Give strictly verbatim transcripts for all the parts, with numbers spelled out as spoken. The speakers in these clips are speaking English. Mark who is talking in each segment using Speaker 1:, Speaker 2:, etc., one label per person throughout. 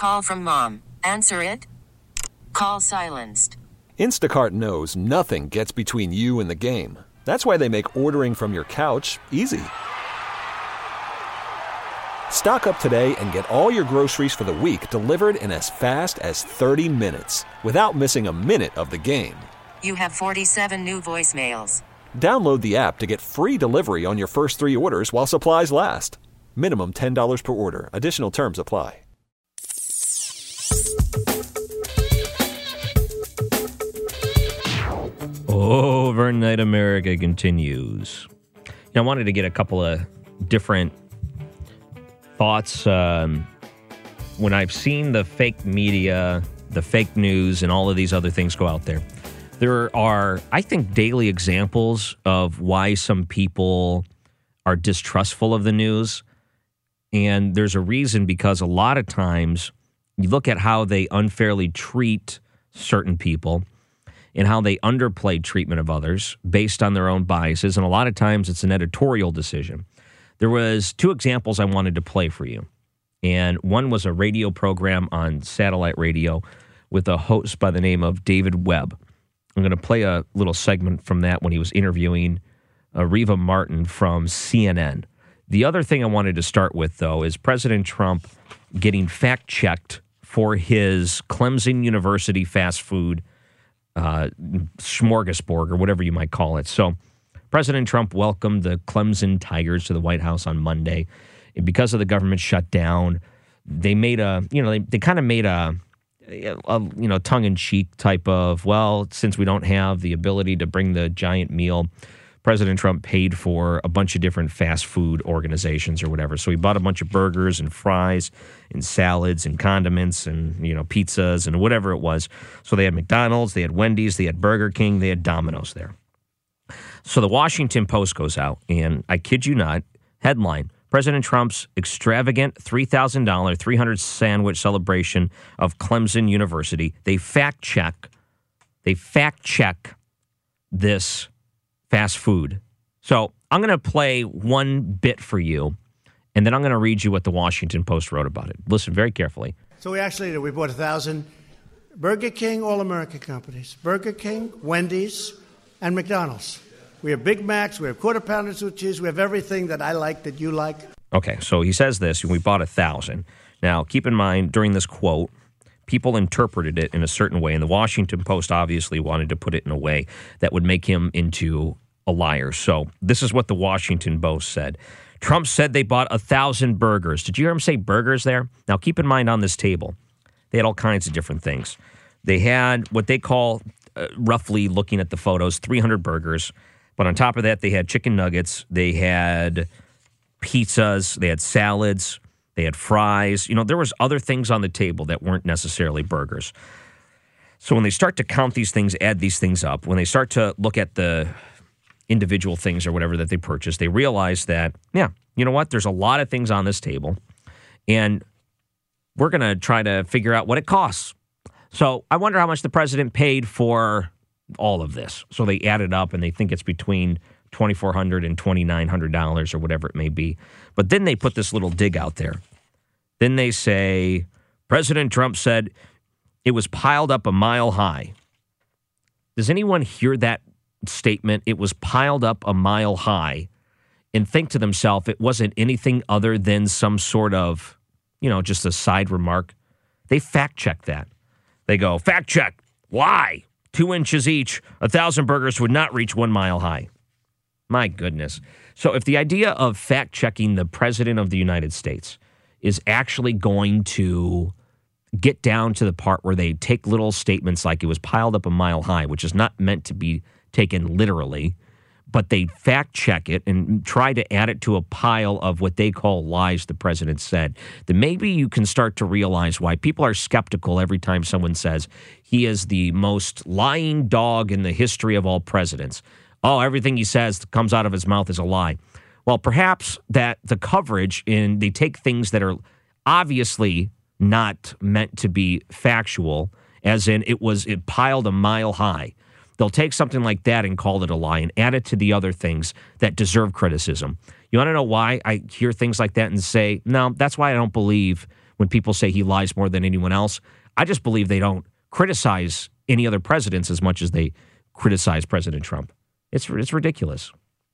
Speaker 1: Call from mom. Answer it. Call silenced.
Speaker 2: Instacart knows nothing gets between you and the game. That's why they make ordering from your couch easy. Stock up today and get all your groceries for the week delivered in as fast as thirty minutes without missing a minute of the game.
Speaker 1: You have forty-seven new voicemails.
Speaker 2: Download the app to get free delivery on your first three orders while supplies last. Minimum ten dollars per order. Additional terms apply.
Speaker 3: Overnight America continues. Now, I wanted to get a couple of different thoughts. Um, when I've seen the fake media, the fake news, and all of these other things go out there, there are, I think, daily examples of why some people are distrustful of the news. And there's a reason, because a lot of times you look at how they unfairly treat certain people and how they underplay treatment of others based on their own biases. And a lot of times it's an editorial decision. There was two examples I wanted to play for you. And one was a radio program on satellite radio with a host by the name of David Webb. I'm going to play a little segment from that when he was interviewing uh, Reva Martin from C N N. The other thing I wanted to start with, though, is President Trump getting fact-checked for his Clemson University fast food uh, smorgasbord, or whatever you might call it. So President Trump welcomed the Clemson Tigers to the White House on Monday. And because of the government shutdown, they made a, you know, they, they kind of made a, a, you know, tongue-in-cheek type of, well, since we don't have the ability to bring the giant meal, President Trump paid for a bunch of different fast food organizations or whatever. So he bought a bunch of burgers and fries and salads and condiments and, you know, pizzas and whatever it was. So they had McDonald's, they had Wendy's, they had Burger King, they had Domino's there. So the Washington Post goes out, and I kid you not, headline, President Trump's extravagant three thousand dollars, three hundred sandwich celebration of Clemson University. They fact check, they fact check this fast food. So I'm going to play one bit for you, and then I'm going to read you what the Washington Post wrote about it. Listen very carefully.
Speaker 4: So we actually did. We bought a thousand Burger King, all-American companies. Burger King, Wendy's, and McDonald's. We have Big Macs, we have quarter pounders with cheese, we have everything that I like, that you like.
Speaker 3: Okay, so he says this, and we bought a thousand. Now, keep in mind, during this quote, people interpreted it in a certain way, and the Washington Post obviously wanted to put it in a way that would make him into a liar. So this is what the Washington Post said. Trump said they bought a thousand burgers. Did you hear him say burgers there? Now, keep in mind on this table, they had all kinds of different things. They had what they call, uh, roughly looking at the photos, three hundred burgers. But on top of that, they had chicken nuggets, they had pizzas, they had salads, they had fries. You know, there was other things on the table that weren't necessarily burgers. So when they start to count these things, add these things up, when they start to look at the individual things or whatever that they purchased, they realize that, yeah, you know what? There's a lot of things on this table, and we're going to try to figure out what it costs. So I wonder how much the president paid for all of this. So they add it up, and they think it's between twenty-four hundred dollars and twenty-nine hundred dollars or whatever it may be. But then they put this little dig out there. Then they say, President Trump said it was piled up a mile high. Does anyone hear that statement? It was piled up a mile high, and think to themselves, it wasn't anything other than some sort of, you know, just a side remark. They fact check that. They go, fact check, lie. Two inches each, a thousand burgers would not reach one mile high. My goodness. So if the idea of fact-checking the president of the United States is actually going to get down to the part where they take little statements like it was piled up a mile high, which is not meant to be taken literally, but they fact-check it and try to add it to a pile of what they call lies the president said, then maybe you can start to realize why people are skeptical every time someone says he is the most lying dog in the history of all presidents. Oh, everything he says comes out of his mouth is a lie. Well, perhaps that the coverage, in they take things that are obviously not meant to be factual, as in it was it piled a mile high. They'll take something like that and call it a lie and add it to the other things that deserve criticism. You want to know why I hear things like that and say, no, that's why I don't believe when people say he lies more than anyone else. I just believe they don't criticize any other presidents as much as they criticize President Trump. It's it's ridiculous.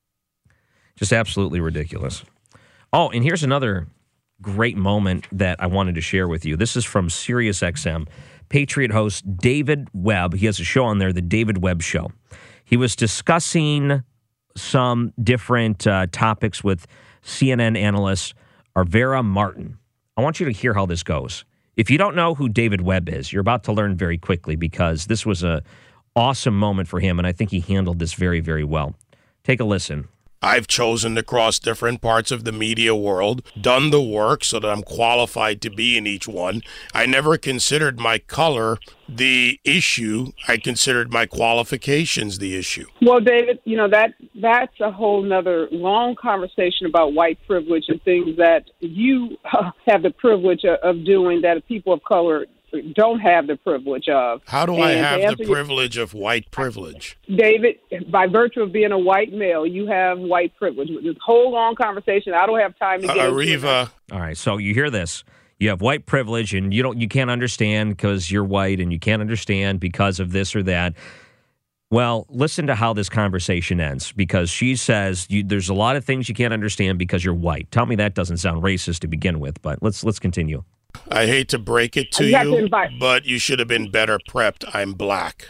Speaker 3: Just absolutely ridiculous. Oh, and here's another great moment that I wanted to share with you. This is from SiriusXM. Patriot host David Webb. He has a show on there, The David Webb Show. He was discussing some different uh, topics with C N N analyst Arvera Martin. I want you to hear how this goes. If you don't know who David Webb is, you're about to learn very quickly because this was an awesome moment for him, and I think he handled this very, very well. Take a listen.
Speaker 5: I've chosen to cross different parts of the media world, done the work so that I'm qualified to be in each one. I never considered my color the issue. I considered my qualifications the issue.
Speaker 6: Well, David, you know, that that's a whole nother long conversation about white privilege and things that you uh, have the privilege of, of doing that people of color don't have the privilege of.
Speaker 5: How do
Speaker 6: and
Speaker 5: I have the
Speaker 6: your,
Speaker 5: privilege of white privilege?
Speaker 6: David, by virtue of being a white male, you have white privilege. This whole long conversation, I don't have time to get
Speaker 5: uh,
Speaker 6: into
Speaker 5: Areva.
Speaker 3: All right, so you hear this. You have white privilege, and you don't, you can't understand because you're white, and you can't understand because of this or that. Well, listen to how this conversation ends, because she says you, there's a lot of things you can't understand because you're white. Tell me that doesn't sound racist to begin with, but let's let's continue.
Speaker 5: I hate to break it to
Speaker 6: you,
Speaker 5: you but you should have been better prepped. I'm black.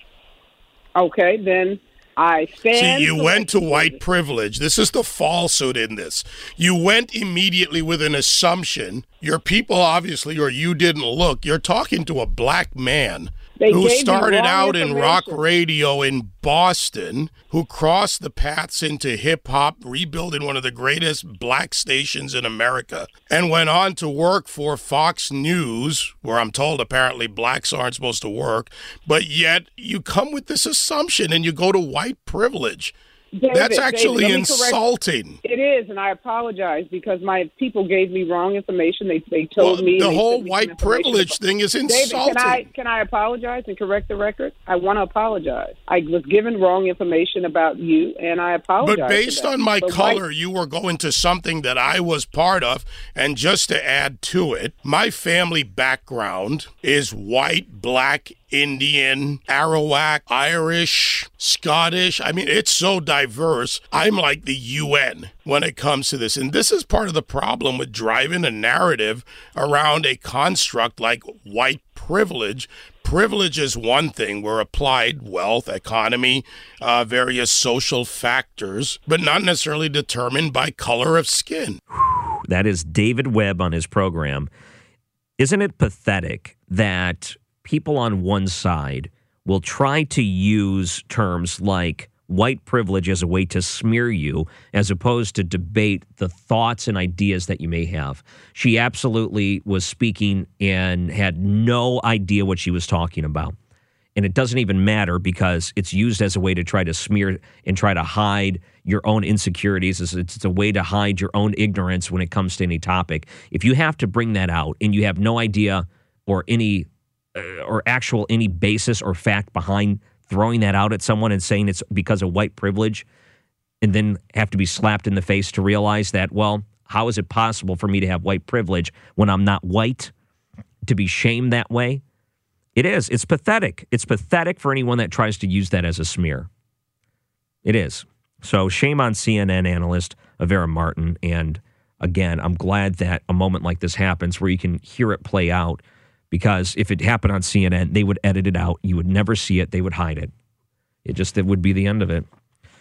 Speaker 6: Okay, then I stand.
Speaker 5: See, you went to white privilege. This is the falsehood in this. You went immediately with an assumption. Your people, obviously, or you didn't look. You're talking to a black man
Speaker 6: They
Speaker 5: who
Speaker 6: gave
Speaker 5: started
Speaker 6: me wrong
Speaker 5: out in rock
Speaker 6: information.
Speaker 5: radio in Boston, who crossed the paths into hip-hop, rebuilding one of the greatest black stations in America, and went on to work for Fox News, where I'm told apparently blacks aren't supposed to work, but yet you come with this assumption and you go to white privilege.
Speaker 6: David,
Speaker 5: That's actually
Speaker 6: David, let me correct-
Speaker 5: insulting.
Speaker 6: It is, and I apologize because my people gave me wrong information. They they told
Speaker 5: Well,
Speaker 6: me
Speaker 5: the
Speaker 6: they
Speaker 5: whole
Speaker 6: sent me some
Speaker 5: white
Speaker 6: information
Speaker 5: privilege
Speaker 6: about-
Speaker 5: thing is
Speaker 6: David,
Speaker 5: insulting.
Speaker 6: can I can I apologize and correct the record? I want to apologize. I was given wrong information about you, and I apologize.
Speaker 5: But based
Speaker 6: for that.
Speaker 5: on my
Speaker 6: But
Speaker 5: color,
Speaker 6: white-
Speaker 5: you were going to something that I was part of. And just to add to it, my family background is white, black, Indian, Arawak, Irish, Scottish. I mean, it's so diverse. I'm like the U N when it comes to this. And this is part of the problem with driving a narrative around a construct like white privilege. Privilege is one thing. We're applied wealth, economy, uh, various social factors, but not necessarily determined by color of skin.
Speaker 3: That is David Webb on his program. Isn't it pathetic that people on one side will try to use terms like white privilege as a way to smear you as opposed to debate the thoughts and ideas that you may have? She absolutely was speaking and had no idea what she was talking about. And it doesn't even matter because it's used as a way to try to smear and try to hide your own insecurities. It's, it's a way to hide your own ignorance when it comes to any topic. If you have to bring that out and you have no idea or any uh, or actual any basis or fact behind throwing that out at someone and saying it's because of white privilege, and then have to be slapped in the face to realize that, well, how is it possible for me to have white privilege when I'm not white, to be shamed that way? It is. It's pathetic. It's pathetic for anyone that tries to use that as a smear. It is. So shame on C N N analyst Arvera Martin. And again, I'm glad that a moment like this happens where you can hear it play out, because if it happened on C N N, they would edit it out. You would never see it. They would hide it. It just it would be the end of it.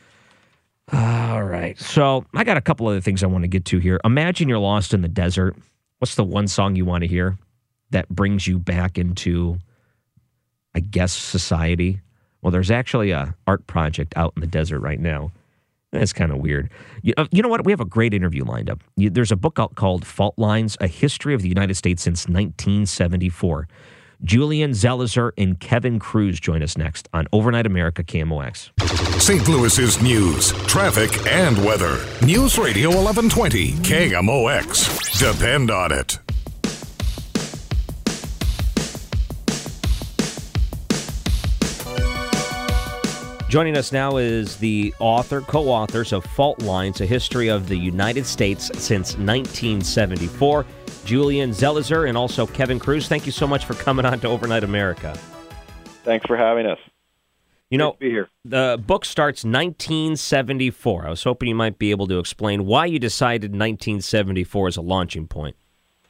Speaker 3: All right. So I got a couple other things I want to get to here. Imagine you're lost in the desert. What's the one song you want to hear that brings you back into, I guess, society? Well, there's actually a art project out in the desert right now. That's kind of weird. You, uh, you know what? We have a great interview lined up. You, there's a book out called Fault Lines, A History of the United States Since nineteen seventy-four. Julian Zelizer and Kevin Cruz join us next on Overnight America K M O X.
Speaker 7: Saint Louis's news, traffic, and weather. News Radio eleven twenty K M O X. Depend on it.
Speaker 3: Joining us now is the author, co-authors of Fault Lines, A History of the United States Since nineteen seventy-four, Julian Zelizer and also Kevin Kruse. Thank you so much for coming on to Overnight America.
Speaker 8: Thanks for having us.
Speaker 3: You know,
Speaker 8: Great to be here.
Speaker 3: The book starts nineteen seventy-four. I was hoping you might be able to explain why you decided nineteen seventy-four as a launching point.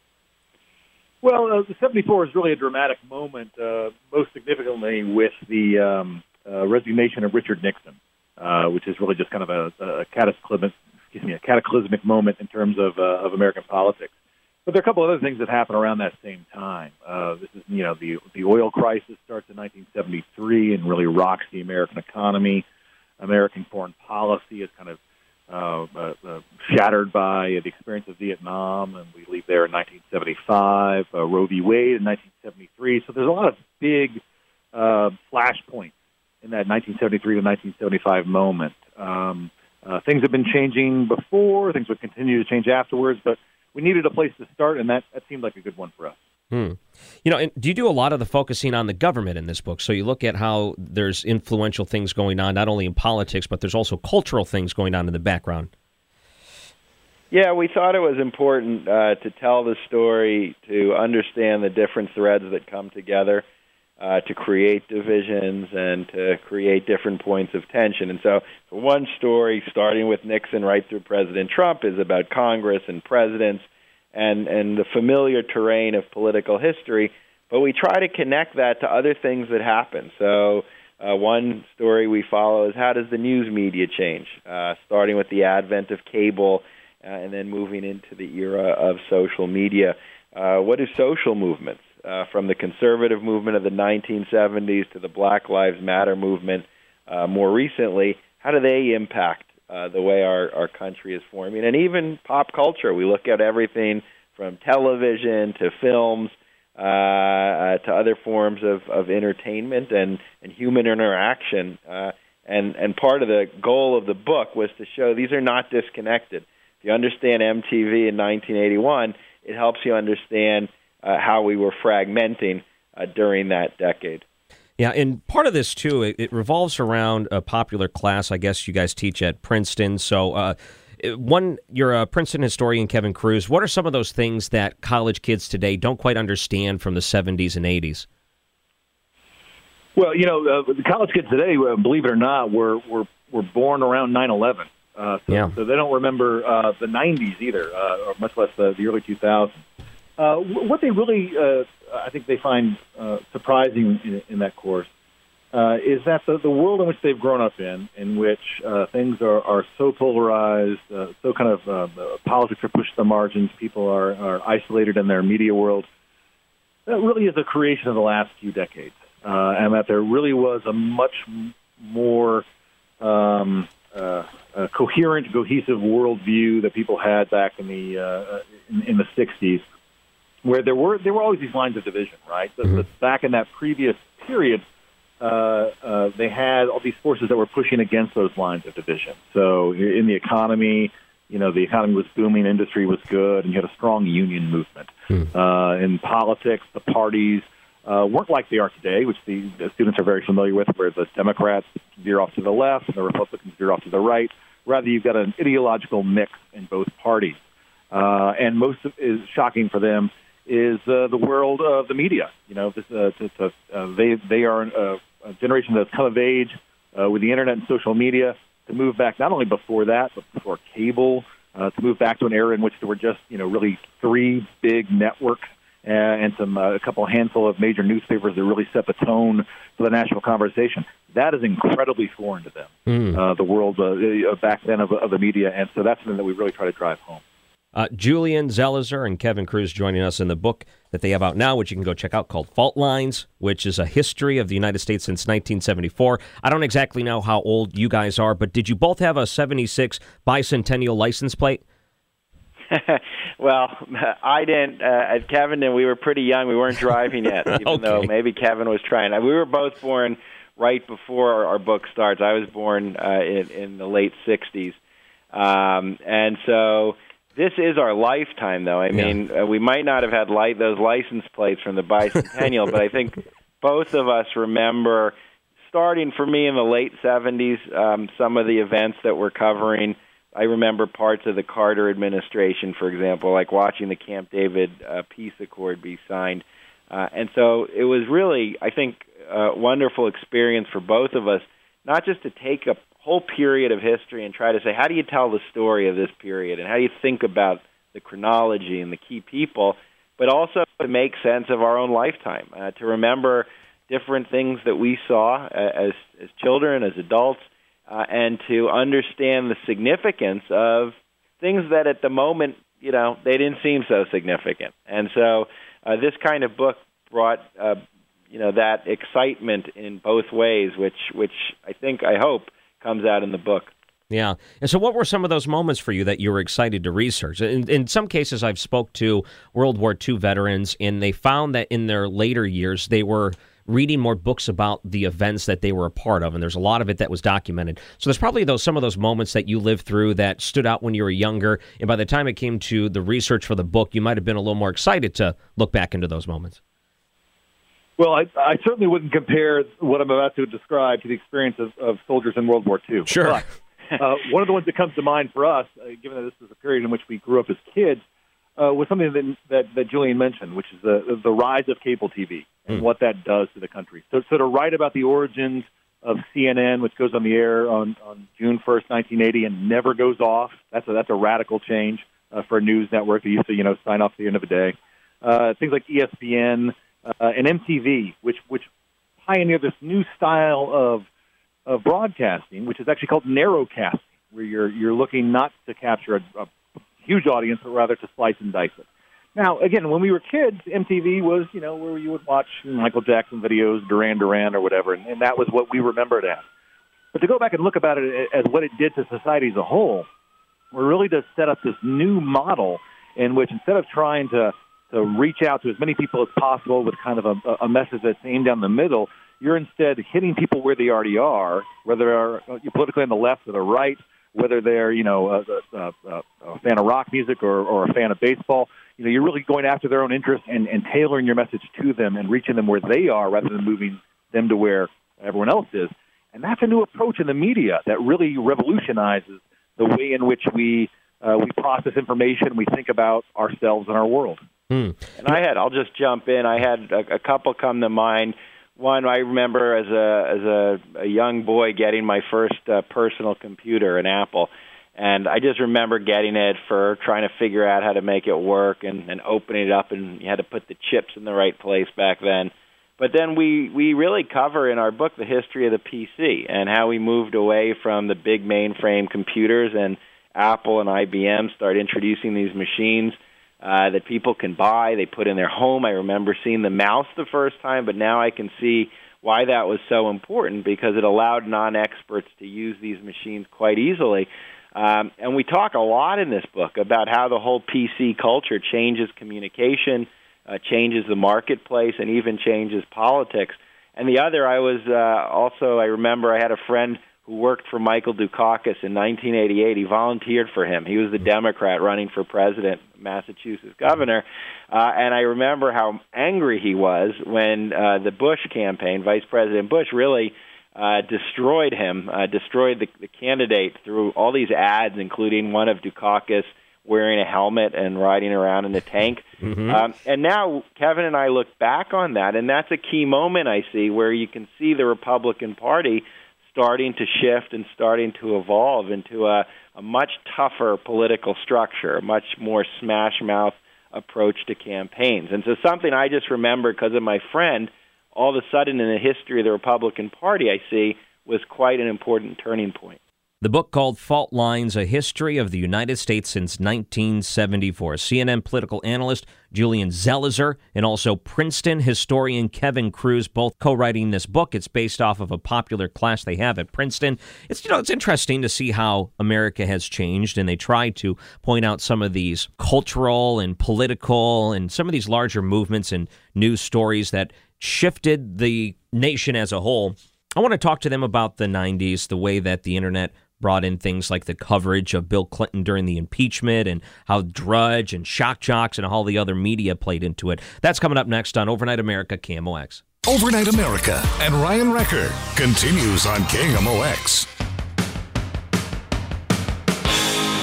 Speaker 9: Well, uh, the seventy-four is really a dramatic moment, uh, most significantly with the um, uh, resignation of Richard Nixon, uh, which is really just kind of a, a cataclysmic, excuse me, a cataclysmic moment in terms of uh, of American politics. But there are a couple other things that happen around that same time. Uh, this is, you know, the the oil crisis starts in nineteen seventy-three and really rocks the American economy. American foreign policy is kind of uh, uh, uh, shattered by the experience of Vietnam, and we leave there in nineteen seventy-five. Uh, Roe v. Wade in nineteen seventy-three. So there's a lot of big uh, flashpoints in that nineteen seventy-three to nineteen seventy-five moment. Um, uh, things have been changing before. Things would continue to change afterwards, but we needed a place to start, and that, that seemed like a good one for us.
Speaker 3: Hmm. You know, and do you do a lot of the focusing on the government in this book? So you look at how there's influential things going on, not only in politics, but there's also cultural things going on in the background.
Speaker 8: Yeah, we thought it was important uh, to tell the story, to understand the different threads that come together, uh, to create divisions and to create different points of tension. And so one story, starting with Nixon right through President Trump, is about Congress and presidents and, and the familiar terrain of political history. But we try to connect that to other things that happen. So uh, one story we follow is how does the news media change, uh, starting with the advent of cable uh, and then moving into the era of social media. Uh, what do social movements, uh, from the conservative movement of the nineteen seventies to the Black Lives Matter movement uh, more recently, how do they impact uh, the way our, our country is forming? And even pop culture. We look at everything from television to films uh, uh, to other forms of, of entertainment and, and human interaction. Uh, and, and part of the goal of the book was to show these are not disconnected. If you understand M T V in nineteen eighty-one, it helps you understand uh, how we were fragmenting uh, during that decade.
Speaker 3: Yeah, and part of this, too, it, it revolves around a popular class, I guess you guys teach at Princeton. So, uh, one, you're a Princeton historian, Kevin Kruse. What are some of those things that college kids today don't quite understand from the seventies and eighties?
Speaker 9: Well, you know, uh, the college kids today, uh, believe it or not, were were, were born around nine eleven. Uh, so,
Speaker 3: yeah.
Speaker 9: so they don't remember uh, the nineties either, uh, or much less the, the early two thousands. Uh, what they really, uh, I think they find uh, surprising in, in that course uh, is that the, the world in which they've grown up in, in which uh, things are, are so polarized, uh, so kind of uh, politics are pushed to the margins, people are, are isolated in their media world, that really is a creation of the last few decades. Uh, and that there really was a much more um, uh, a coherent, cohesive worldview that people had back in the uh, in, in the sixties, where there were there were always these lines of division, right? Mm-hmm. The, the, back in that previous period, uh, uh, they had all these forces that were pushing against those lines of division. So in the economy, you know, the economy was booming, industry was good, and you had a strong union movement. Mm-hmm. Uh, in politics, the parties uh, weren't like they are today, which the, the students are very familiar with, where the Democrats veer off to the left and the Republicans veer off to the right. Rather, you've got an ideological mix in both parties. Uh, and most of, is shocking for them is uh, the world of the media. You know, this, uh, this, uh, uh, they they are a, a generation that's come of age uh, with the internet and social media to move back not only before that, but before cable, uh, to move back to an era in which there were just, you know, really three big networks uh, and some uh, a couple handful of major newspapers that really set the tone for the national conversation. That is incredibly foreign to them, mm. uh, the world uh, back then of, of the media, and so that's something that we really try to drive home.
Speaker 3: Uh, Julian Zelizer and Kevin Kruse joining us in the book that they have out now, which you can go check out, called Fault Lines, which is a history of the United States since nineteen seventy-four. I don't exactly know how old you guys are, but did you both have a seventy-six bicentennial license plate?
Speaker 8: Well, I didn't. Uh, Kevin and we were pretty young. We weren't driving yet, even
Speaker 3: okay.
Speaker 8: though maybe Kevin was trying. We were both born right before our, our book starts. I was born uh, in, in the late sixties. Um, and so this is our lifetime, though. I mean, yeah. uh, we might not have had light, those license plates from the bicentennial, but I think both of us remember, starting for me in the late seventies, um, some of the events that we're covering. I remember parts of the Carter administration, for example, like watching the Camp David uh, peace accord be signed. Uh, and so it was really, I think, a wonderful experience for both of us, not just to take a whole period of history and try to say, how do you tell the story of this period, and how do you think about the chronology and the key people, but also to make sense of our own lifetime, uh, to remember different things that we saw uh, as as children, as adults, uh, and to understand the significance of things that at the moment, you know, they didn't seem so significant. And so uh, this kind of book brought, uh, you know, that excitement in both ways, which, which I think, I hope, comes out in the book.
Speaker 3: Yeah. And so what were some of those moments for you that you were excited to research? In, in some cases, I've spoke to World War Two veterans, and they found that in their later years, they were reading more books about the events that they were a part of, and there's a lot of it that was documented. So there's probably those some of those moments that you lived through that stood out when you were younger, and by the time it came to the research for the book, you might have been a little more excited to look back into those moments.
Speaker 9: Well, I, I certainly wouldn't compare what I'm about to describe to the experience of, of soldiers in World War Two.
Speaker 3: Sure.
Speaker 9: But, uh, one of the ones that comes to mind for us, uh, given that this is a period in which we grew up as kids, uh, was something that, that that Julian mentioned, which is the the rise of cable T V and mm. what that does to the country. So, so to write about the origins of C N N, which goes on the air on, on June first, nineteen eighty, and never goes off, that's a, that's a radical change uh, for a news network that used to, you know, sign off at the end of the day. Uh, things like E S P N uh, and M T V, which which pioneered this new style of of broadcasting, which is actually called narrowcasting, where you're you're looking not to capture a, a huge audience, but rather to slice and dice it. Now, again, when we were kids, M T V was, you know, where you would watch Michael Jackson videos, Duran Duran or whatever, and, and that was what we remembered as. But to go back and look about it as what it did to society as a whole, we're really to set up this new model in which instead of trying to, to reach out to as many people as possible with kind of a, a message that's aimed down the middle, you're instead hitting people where they already are, whether they're politically on the left or the right, whether they're, you know, a, a, a, a fan of rock music or, or a fan of baseball. You know, you're really going after their own interests and, and tailoring your message to them and reaching them where they are rather than moving them to where everyone else is. And that's a new approach in the media that really revolutionizes the way in which we uh, we process information, we think about ourselves and our world.
Speaker 3: Hmm.
Speaker 8: And I had, I'll just jump in, I had a, a couple come to mind. One, I remember as a as a, a young boy getting my first uh, personal computer, an Apple, and I just remember getting it for trying to figure out how to make it work and, and opening it up, and you had to put the chips in the right place back then. But then we, we really cover in our book the history of the P C and how we moved away from the big mainframe computers, and Apple and I B M started introducing these machines Uh, that people can buy, they put in their home. I remember seeing the mouse the first time, but now I can see why that was so important, because it allowed non-experts to use these machines quite easily. Um, and we talk a lot in this book about how the whole P C culture changes communication, uh, changes the marketplace, and even changes politics. And the other, I was uh, also, I remember I had a friend who worked for Michael Dukakis in nineteen eighty-eight. He volunteered for him. He was the Democrat running for president, Massachusetts governor. Uh, and I remember how angry he was when uh, the Bush campaign, Vice President Bush, really uh, destroyed him, uh, destroyed the, the candidate through all these ads, including one of Dukakis wearing a helmet and riding around in a tank. Mm-hmm. Um, and now Kevin and I look back on that, and that's a key moment, I see, where you can see the Republican Party starting to shift and starting to evolve into a, a much tougher political structure, a much more smash-mouth approach to campaigns. And so something I just remember because of my friend, all of a sudden in the history of the Republican Party, I see, was quite an important turning point.
Speaker 3: The book called Fault Lines, A History of the United States Since nineteen seventy-four. C N N political analyst Julian Zelizer and also Princeton historian Kevin Kruse, both co-writing this book. It's based off of a popular class they have at Princeton. It's, you know, it's interesting to see how America has changed, and they try to point out some of these cultural and political and some of these larger movements and news stories that shifted the nation as a whole. I want to talk to them about the nineties, the way that the internet brought in things like the coverage of Bill Clinton during the impeachment and how Drudge and Shock Jocks and all the other media played into it. That's coming up next on Overnight America, K M O X.
Speaker 7: Overnight America and Ryan Wrecker continues on K M O X.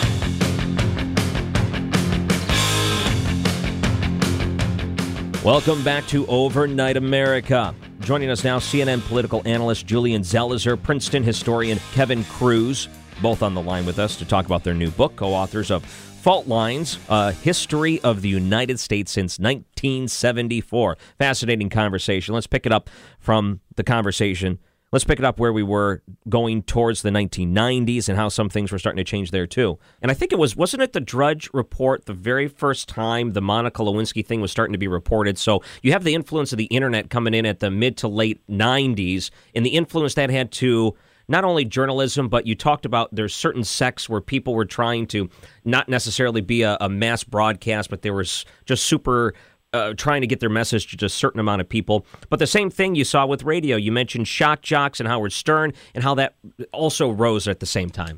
Speaker 3: Welcome back to Overnight America. Joining us now, C N N political analyst Julian Zelizer, Princeton historian Kevin Cruz, both on the line with us to talk about their new book, co-authors of Fault Lines, A History of the United States Since nineteen seventy-four. Fascinating conversation. Let's pick it up from the conversation. Let's pick it up where we were going towards the nineteen nineties and how some things were starting to change there, too. And I think it was, wasn't it the Drudge Report the very first time the Monica Lewinsky thing was starting to be reported? So you have the influence of the internet coming in at the mid to late nineties and the influence that had to not only journalism, but you talked about there's certain sects where people were trying to not necessarily be a, a mass broadcast, but there was just super... Uh, trying to get their message to just a certain amount of people. But the same thing you saw with radio. You mentioned shock jocks and Howard Stern and how that also rose at the same time.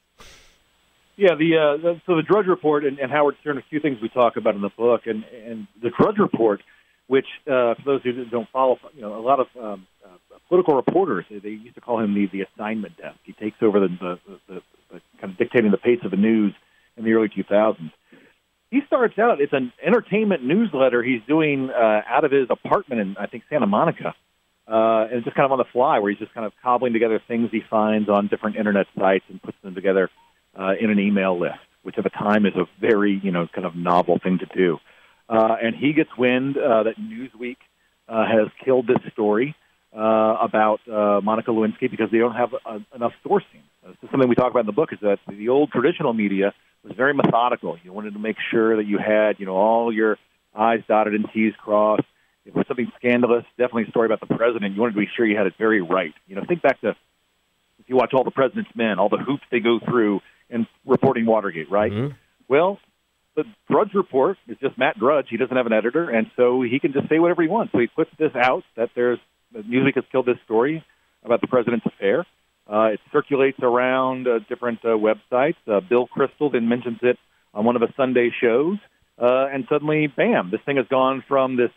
Speaker 9: Yeah, the, uh, the so the Drudge Report and, and Howard Stern, a few things we talk about in the book. And, and the Drudge Report, which, uh, for those who don't follow, you know, a lot of um, uh, political reporters, they, they used to call him the, the assignment desk. He takes over the, the, the, the kind of dictating the pace of the news in the early two thousands. He starts out, it's an entertainment newsletter he's doing uh, out of his apartment in, I think, Santa Monica. Uh, and just kind of on the fly, where he's just kind of cobbling together things he finds on different internet sites and puts them together uh, in an email list, which at the time is a very, you know, kind of novel thing to do. Uh, and he gets wind uh, that Newsweek uh, has killed this story uh, about uh, Monica Lewinsky because they don't have uh, enough sourcing. Uh, so something we talk about in the book is that the old traditional media was very methodical. You wanted to make sure that you had, you know, all your I's dotted and T's crossed. If it was something scandalous, definitely a story about the president, you wanted to be sure you had it very right. You know, think back to, if you watch All the President's Men, all the hoops they go through in reporting Watergate, right? Mm-hmm. Well, the Drudge Report is just Matt Drudge. He doesn't have an editor, and so he can just say whatever he wants. So he puts this out, that there's, that Newsweek has killed this story about the president's affair. Uh, it circulates around uh, different uh, websites. Uh, Bill Kristol then mentions it on one of the Sunday shows, uh, and suddenly, bam! This thing has gone from this,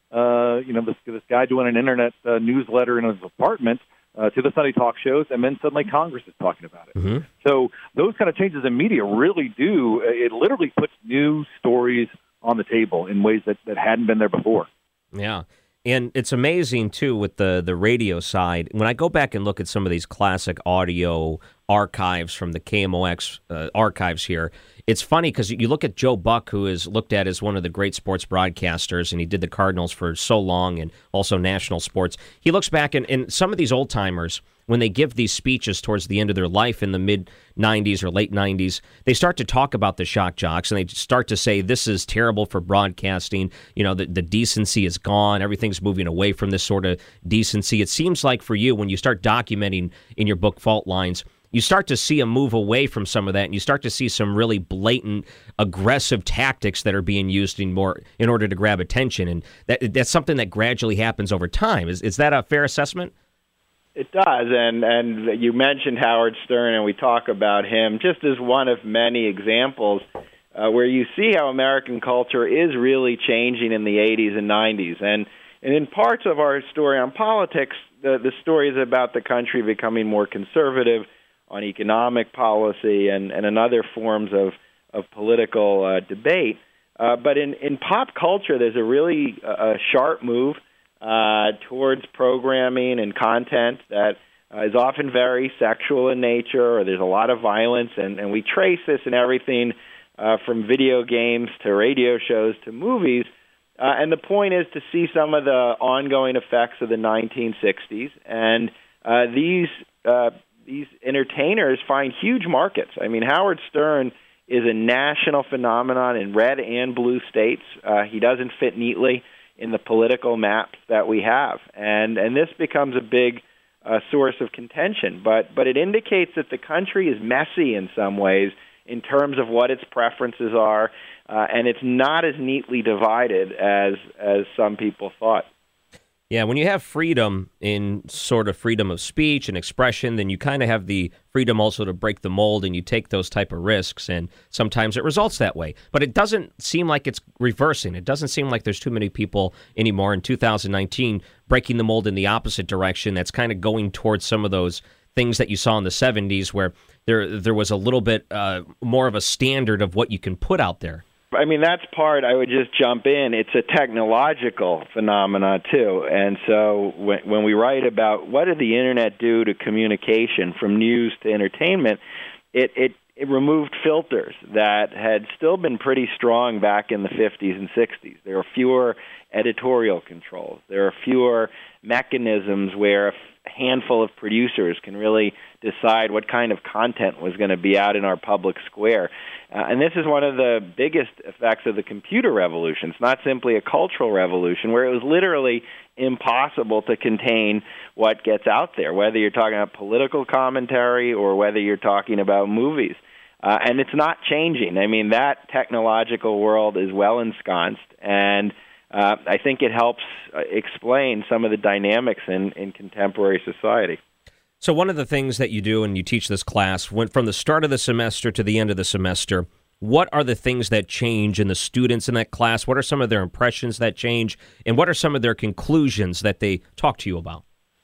Speaker 9: uh, you know, this, this guy doing an internet uh, newsletter in his apartment uh, to the Sunday talk shows, and then suddenly Congress is talking about it. Mm-hmm. So those kind of changes in media really do. It literally puts new stories on the table in ways that, that hadn't been there before.
Speaker 3: Yeah. And it's amazing, too, with the, the radio side. When I go back and look at some of these classic audio archives from the K M O X uh, archives here, it's funny because you look at Joe Buck, who is looked at as one of the great sports broadcasters, and he did the Cardinals for so long and also national sports. He looks back, and, and some of these old-timers, when they give these speeches towards the end of their life in the mid-nineties or late nineties, they start to talk about the shock jocks, and they start to say, this is terrible for broadcasting. You know, the, the decency is gone. Everything's moving away from this sort of decency. It seems like for you, when you start documenting in your book Fault Lines, you start to see a move away from some of that, and you start to see some really blatant, aggressive tactics that are being used in more in order to grab attention. And that that's something that gradually happens over time. Is is that a fair assessment?
Speaker 8: It does, and and you mentioned Howard Stern, and we talk about him just as one of many examples uh, where you see how American culture is really changing in the eighties and nineties. And, and in parts of our story on politics, the, the story is about the country becoming more conservative on economic policy and, and in other forms of, of political uh, debate. Uh, but in, in pop culture, there's a really uh, a sharp move Uh, towards programming and content that uh, is often very sexual in nature, or there's a lot of violence, and, and we trace this in everything uh, from video games to radio shows to movies. Uh, and the point is to see some of the ongoing effects of the nineteen sixties, and uh, these uh, these entertainers find huge markets. I mean, Howard Stern is a national phenomenon in red and blue states. Uh, he doesn't fit neatly in the political maps that we have. And and this becomes a big uh, source of contention. But but it indicates that the country is messy in some ways in terms of what its preferences are, uh, and it's not as neatly divided as as some people thought.
Speaker 3: Yeah, when you have freedom in sort of freedom of speech and expression, then you kind of have the freedom also to break the mold, and you take those type of risks, and sometimes it results that way. But it doesn't seem like it's reversing. It doesn't seem like there's too many people anymore in two thousand nineteen breaking the mold in the opposite direction. That's kind of going towards some of those things that you saw in the seventies where there there was a little bit uh, more of a standard of what you can put out there.
Speaker 8: I mean, that's part, I would just jump in. It's a technological phenomenon, too. And so when, when we write about what did the Internet do to communication from news to entertainment, it, it, it removed filters that had still been pretty strong back in the fifties and sixties. There are fewer editorial controls. There are fewer mechanisms where a handful of producers can really decide what kind of content was going to be out in our public square. Uh, and this is one of the biggest effects of the computer revolution. It's not simply a cultural revolution where it was literally impossible to contain what gets out there, whether you're talking about political commentary or whether you're talking about movies. Uh, and it's not changing. I mean, that technological world is well ensconced, and uh, I think it helps uh, explain some of the dynamics in, in contemporary society.
Speaker 3: So one of the things that you do, and you teach this class, went from the start of the semester to the end of the semester. What are the things that change in the students in that class? What are some of their impressions that change? And what are some of their conclusions that they talk to you about?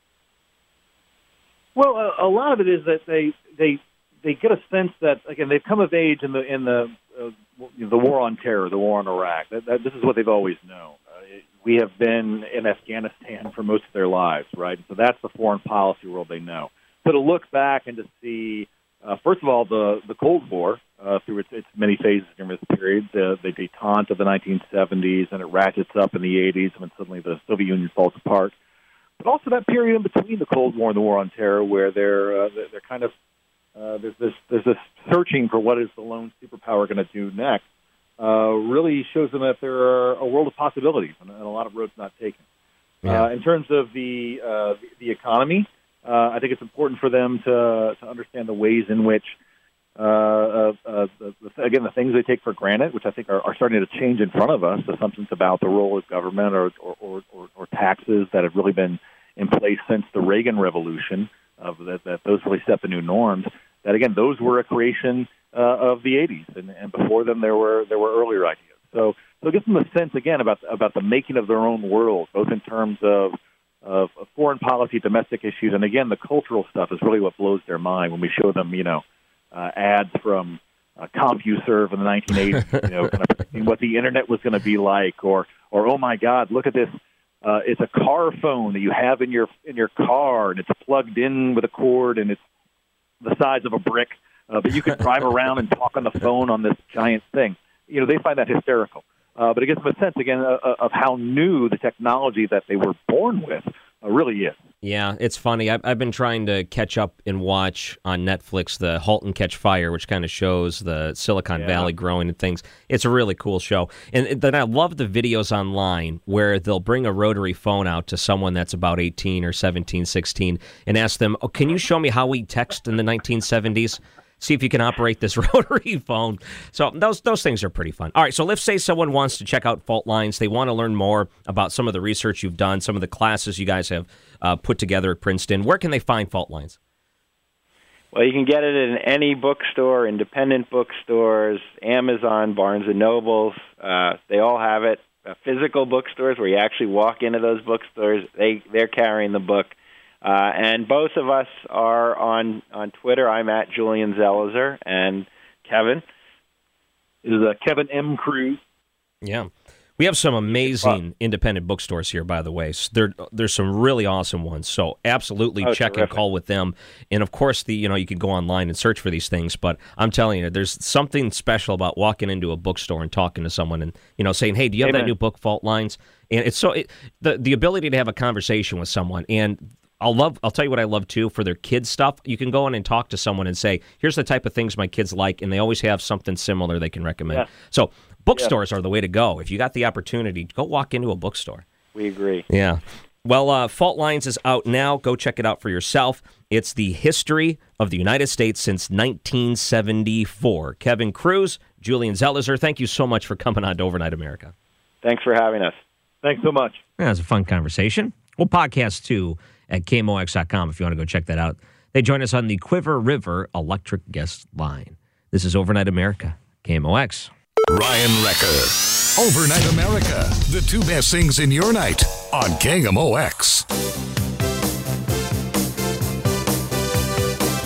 Speaker 9: Well, a, a lot of it is that they they they get a sense that, again, they've come of age in the in the uh, the war on terror, the war on Iraq. That, that, this is what they've always known. Uh, it, we have been in Afghanistan for most of their lives, right? So that's the foreign policy world they know. So to look back and to see, uh, first of all, the, the Cold War uh, through its, its many phases during this period, the, the détente of the nineteen seventies, and it ratchets up in the eighties when suddenly the Soviet Union falls apart. But also that period in between the Cold War and the war on terror where they're, uh, they're kind of, uh, there's, this, there's this searching for what is the lone superpower going to do next. Uh, really shows them that there are a world of possibilities and, and a lot of roads not taken. Yeah. Uh, in terms of the uh, the, the economy, uh, I think it's important for them to to understand the ways in which, uh, uh, uh, the, the, again, the things they take for granted, which I think are, are starting to change in front of us, assumptions about the role of government or or, or, or, or taxes that have really been in place since the Reagan Revolution, of that, that those really set the new norms. That, again, those were a creation Uh, of the eighties, and, and before them there were there were earlier ideas. So, so it gives them a sense again about about the making of their own world, both in terms of, of of foreign policy, domestic issues, and again the cultural stuff is really what blows their mind when we show them, you know, uh, ads from uh, CompuServe in the nineteen eighties, you know, kind of predicting what the internet was going to be like, or or oh my God, look at this. Uh, it's a car phone that you have in your in your car, and it's plugged in with a cord, and it's the size of a brick. Uh, but you can drive around and talk on the phone on this giant thing. You know, they find that hysterical. Uh, but it gives them a sense, again, uh, of how new the technology that they were born with uh, really is.
Speaker 3: Yeah, it's funny. I've, I've been trying to catch up and watch on Netflix the *Halt and Catch Fire*, which kind of shows the Silicon yeah. Valley growing and things. It's a really cool show. And then I love the videos online where they'll bring a rotary phone out to someone that's about eighteen or seventeen, sixteen and ask them, oh, can you show me how we text in the nineteen seventies? See if you can operate this rotary phone. So those those things are pretty fun. All right, so let's say someone wants to check out Fault Lines. They want to learn more about some of the research you've done, some of the classes you guys have uh, put together at Princeton. Where can they find Fault Lines?
Speaker 8: Well, you can get it in any bookstore, independent bookstores, Amazon, Barnes and Nobles. Uh, they all have it. Uh, physical bookstores where you actually walk into those bookstores, they, they're carrying the book. Uh, and both of us are on, on Twitter. I'm at Julian Zelizer, and Kevin
Speaker 9: is uh, Kevin M. Cruz.
Speaker 3: Yeah. We have some amazing independent bookstores here, by the way. So there, there's some really awesome ones. So absolutely
Speaker 8: oh,
Speaker 3: check
Speaker 8: terrific.
Speaker 3: and call with them. And, of course, the you know you can go online and search for these things. But I'm telling you, there's something special about walking into a bookstore and talking to someone and you know saying, hey, do you have
Speaker 8: Amen.
Speaker 3: that new book, Fault Lines? And it's so it, the the ability to have a conversation with someone. And I'll love. I'll tell you what I love, too, for their kids' stuff. You can go in and talk to someone and say, here's the type of things my kids like, and they always have something similar they can recommend.
Speaker 8: Yeah.
Speaker 3: So bookstores yeah. are the way to go. If you got the opportunity, go walk into a bookstore.
Speaker 8: We agree.
Speaker 3: Yeah. Well, uh, Fault Lines is out now. Go check it out for yourself. It's the history of the United States since nineteen seventy-four. Kevin Cruz, Julian Zelizer, thank you so much for coming on to Overnight America.
Speaker 8: Thanks for having us.
Speaker 9: Thanks so much.
Speaker 3: Yeah, it was a fun conversation. We'll podcast, too, at K M O X dot com if you want to go check that out. They join us on the Quiver River Electric Guest Line. This is Overnight America, K M O X.
Speaker 7: Ryan Wrecker, Overnight America, the two best things in your night on K M O X.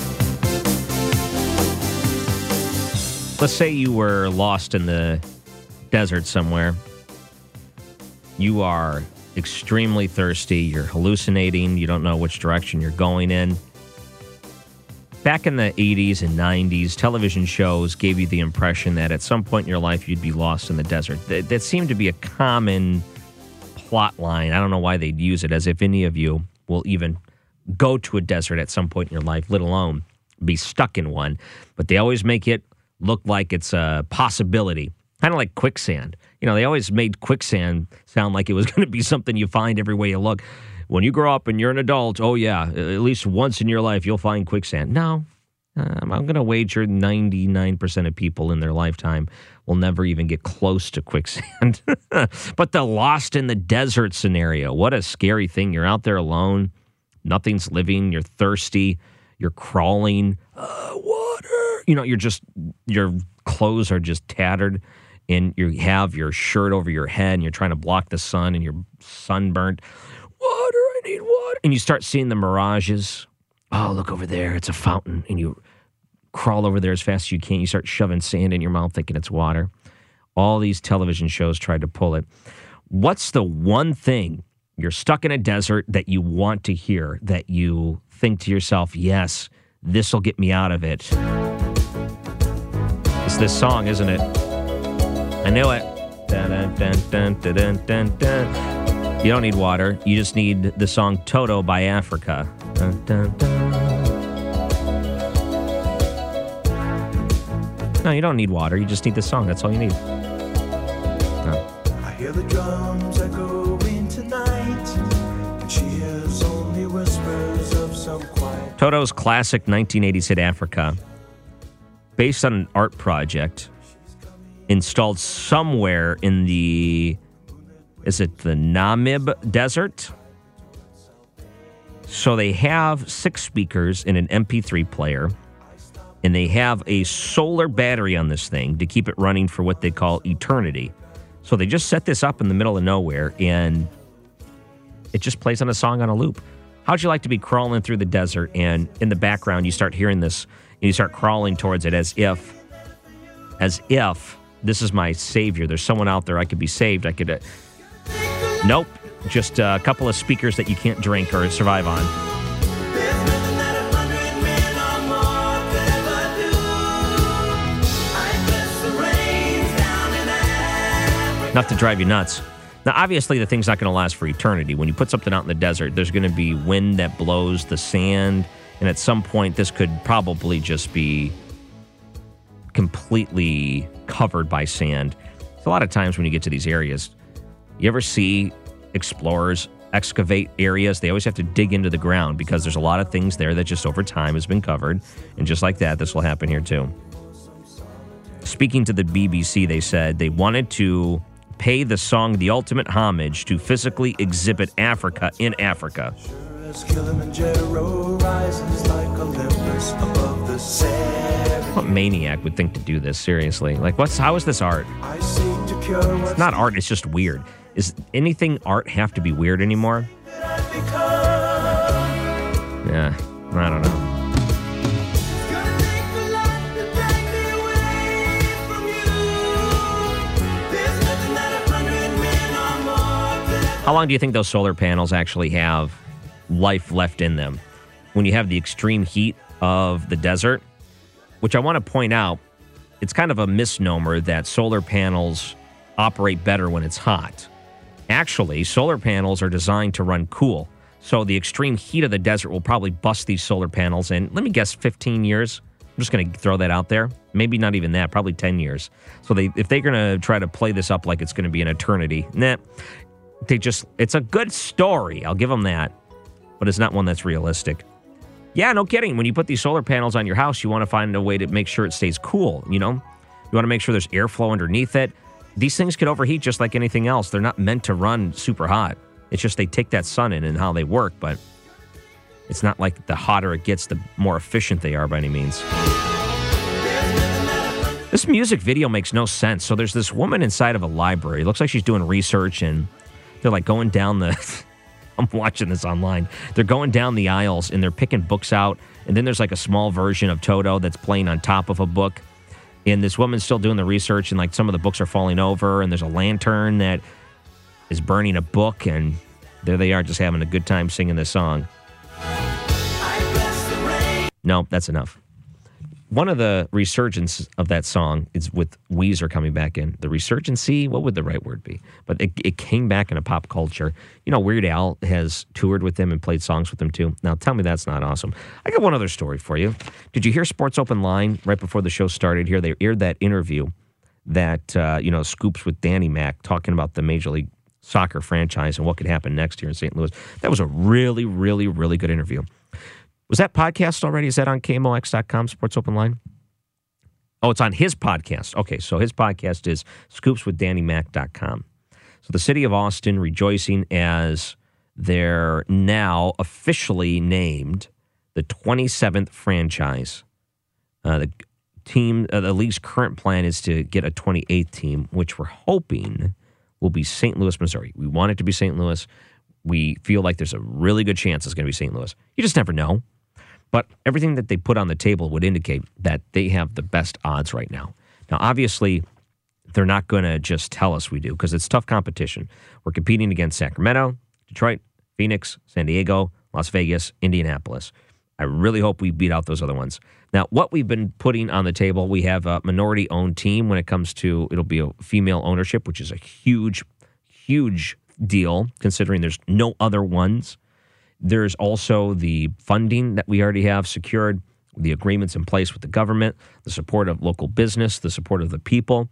Speaker 3: Let's say you were lost in the desert somewhere. You are extremely thirsty. You're hallucinating. You don't know which direction you're going in. Back in the eighties and nineties, television shows gave you the impression that at some point in your life you'd be lost in the desert. That, that seemed to be a common plot line. I don't know why they'd use it, as if any of you will even go to a desert at some point in your life, let alone be stuck in one. But they always make it look like it's a possibility, kind of like quicksand. You know, they always made quicksand sound like it was going to be something you find every way you look. When you grow up and you're an adult, oh yeah, at least once in your life you'll find quicksand. No, um, I'm going to wager ninety-nine percent of people in their lifetime will never even get close to quicksand. But the lost in the desert scenario, what a scary thing. You're out there alone, nothing's living, you're thirsty, you're crawling, uh, water. You know, you're just, your clothes are just tattered, and you have your shirt over your head, and you're trying to block the sun, and you're sunburnt. Water, I need water. And you start seeing the mirages. Oh, look over there, it's a fountain. And you crawl over there as fast as you can. You start shoving sand in your mouth thinking it's water. All these television shows tried to pull it. What's the one thing you're stuck in a desert that you want to hear, that you think to yourself, yes, this will get me out of it? It's this song, isn't it? I knew it. Dun, dun, dun, dun, dun, dun, dun. You don't need water. You just need the song Toto by Africa. Dun, dun, dun. No, you don't need water. You just need the song. That's all you need. No.
Speaker 10: I hear the drums echoing tonight, and she hears only whispers of some quiet.
Speaker 3: Toto's classic nineteen eighties hit Africa, based on an art project installed somewhere in the, is it the Namib Desert? So they have six speakers and an M P three player, and they have a solar battery on this thing to keep it running for what they call eternity. So they just set this up in the middle of nowhere, and it just plays on a song on a loop. How'd you like to be crawling through the desert, and in the background you start hearing this, and you start crawling towards it as if, as if this is my savior. There's someone out there I could be saved. I could... Uh, nope. Just a couple of speakers that you can't drink or survive on. Enough to drive you nuts. Now, obviously, the thing's not going to last for eternity. When you put something out in the desert, there's going to be wind that blows the sand, and at some point, this could probably just be completely covered by sand. So a lot of times when you get to these areas, you ever see explorers excavate areas? They always have to dig into the ground because there's a lot of things there that just over time has been covered. And just like that, this will happen here too. Speaking to the B B C, they said they wanted to pay the song the ultimate homage to physically exhibit Africa in Africa. What maniac would think to do this, seriously? Like, what's how is this art? It's not art, it's just weird. Is anything art have to be weird anymore? Yeah, I don't know. How long do you think those solar panels actually have life left in them? When you have the extreme heat of the desert, which I want to point out, it's kind of a misnomer that solar panels operate better when it's hot. Actually, solar panels are designed to run cool. So the extreme heat of the desert will probably bust these solar panels in, let me guess, fifteen years. I'm just going to throw that out there. Maybe not even that, probably ten years. So they, if they're going to try to play this up like it's going to be an eternity, nah, they just, it's a good story. I'll give them that. But it's not one that's realistic. Yeah, no kidding. When you put these solar panels on your house, you want to find a way to make sure it stays cool, you know? You want to make sure there's airflow underneath it. These things could overheat just like anything else. They're not meant to run super hot. It's just they take that sun in and how they work, but it's not like the hotter it gets, the more efficient they are by any means. This music video makes no sense. So there's this woman inside of a library. It looks like she's doing research, and they're like going down the... I'm watching this online. They're going down the aisles, and they're picking books out, and then there's like a small version of Toto that's playing on top of a book. And this woman's still doing the research, and like some of the books are falling over, and there's a lantern that is burning a book, and there they are just having a good time singing this song. No, that's enough. One of the resurgence of that song is with Weezer coming back in. The resurgency, what would the right word be? But it, it came back into pop culture. You know, Weird Al has toured with them and played songs with them too. Now, tell me that's not awesome. I got one other story for you. Did you hear Sports Open Line right before the show started here? They aired that interview that, uh, you know, Scoops with Danny Mac talking about the Major League Soccer franchise and what could happen next year in Saint Louis. That was a really, really, really good interview. Was that podcast already? Is that on K M O X dot com, Sports Open Line? Oh, it's on his podcast. Okay, so his podcast is scoops with danny mac dot com. So the city of Austin rejoicing as they're now officially named the twenty-seventh franchise. Uh, the team, uh, the league's current plan is to get a twenty-eighth team, which we're hoping will be Saint Louis, Missouri. We want it to be Saint Louis. We feel like there's a really good chance it's going to be Saint Louis. You just never know. But everything that they put on the table would indicate that they have the best odds right now. Now, obviously, they're not going to just tell us we do because it's tough competition. We're competing against Sacramento, Detroit, Phoenix, San Diego, Las Vegas, Indianapolis. I really hope we beat out those other ones. Now, what we've been putting on the table, we have a minority-owned team when it comes to, it'll be a female ownership, which is a huge, huge deal considering there's no other ones. There's also the funding that we already have secured, the agreements in place with the government, the support of local business, the support of the people.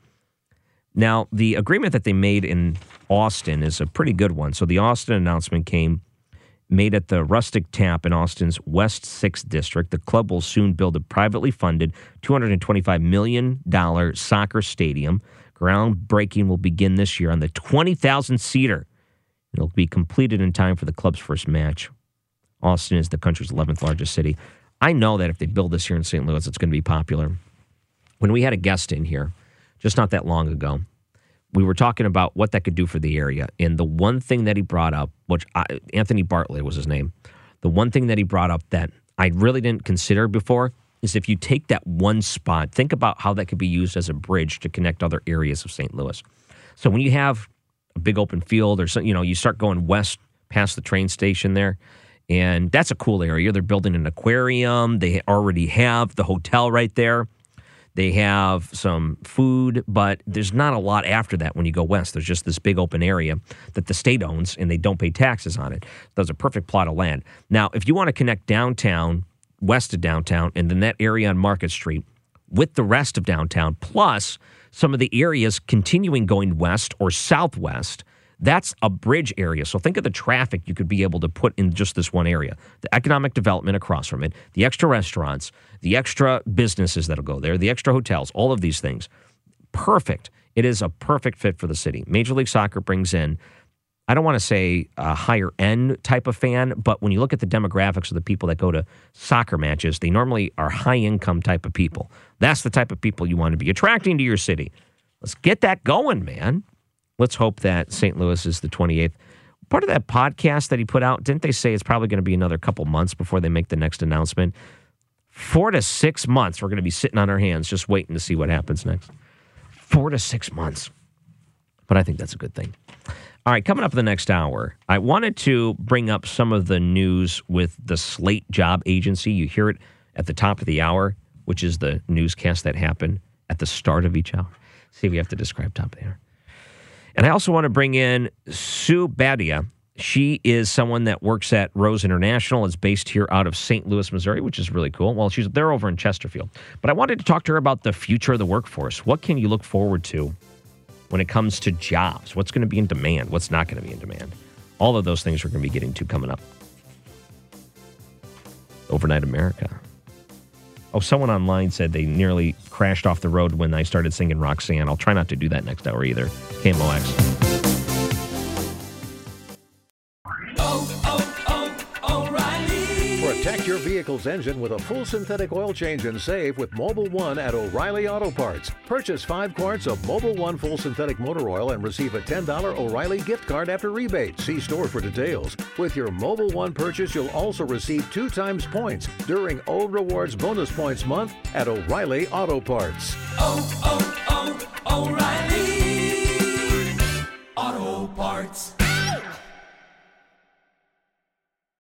Speaker 3: Now, the agreement that they made in Austin is a pretty good one. So the Austin announcement came made at the Rustic Tap in Austin's West sixth District. The club will soon build a privately funded two hundred twenty-five million dollars soccer stadium. Groundbreaking will begin this year on the twenty thousand seater. It'll be completed in time for the club's first match. Austin is the country's eleventh largest city. I know that if they build this here in Saint Louis, it's going to be popular. When we had a guest in here, just not that long ago, we were talking about what that could do for the area. And the one thing that he brought up, which I, Anthony Bartlett was his name, the one thing that he brought up that I really didn't consider before is if you take that one spot, think about how that could be used as a bridge to connect other areas of Saint Louis. So when you have a big open field or something, you know, you start going west past the train station there, and that's a cool area. They're building an aquarium. They already have the hotel right there. They have some food, but there's not a lot after that when you go west. There's just this big open area that the state owns, and they don't pay taxes on it. That's a perfect plot of land. Now, if you want to connect downtown, west of downtown, and then that area on Market Street with the rest of downtown, plus some of the areas continuing going west or southwest, that's a bridge area. So think of the traffic you could be able to put in just this one area. The economic development across from it, the extra restaurants, the extra businesses that'll go there, the extra hotels, all of these things. Perfect. It is a perfect fit for the city. Major League Soccer brings in, I don't want to say a higher end type of fan, but when you look at the demographics of the people that go to soccer matches, they normally are high income type of people. That's the type of people you want to be attracting to your city. Let's get that going, man. Let's hope that Saint Louis is the twenty-eighth. Part of that podcast that he put out, didn't they say it's probably going to be another couple months before they make the next announcement? Four to six months, we're going to be sitting on our hands just waiting to see what happens next. Four to six months. But I think that's a good thing. All right, coming up in the next hour, I wanted to bring up some of the news with the Slate Job Agency. You hear it at the top of the hour, which is the newscast that happened at the start of each hour. See, we have to describe top of the hour. And I also want to bring in Sue Badia. She is someone that works at Rose International. Is based here out of Saint Louis, Missouri, which is really cool. Well, she's they're over in Chesterfield. But I wanted to talk to her about the future of the workforce. What can you look forward to when it comes to jobs? What's going to be in demand? What's not going to be in demand? All of those things we're going to be getting to coming up. Overnight America. Oh, someone online said they nearly crashed off the road when I started singing Roxanne. I'll try not to do that next hour either. K M O X.
Speaker 10: Oh, oh, oh, O'Reilly.
Speaker 2: For a tech
Speaker 11: Protect your vehicle's engine with a full synthetic oil change and save with Mobil one at O'Reilly Auto Parts. Purchase five quarts of Mobil one full synthetic motor oil and receive a ten dollars O'Reilly gift card after rebate. See store for details. With your Mobil one purchase, you'll also receive two times points during O Rewards Bonus Points Month at O'Reilly Auto Parts.
Speaker 10: Oh, oh, oh, O'Reilly Auto Parts.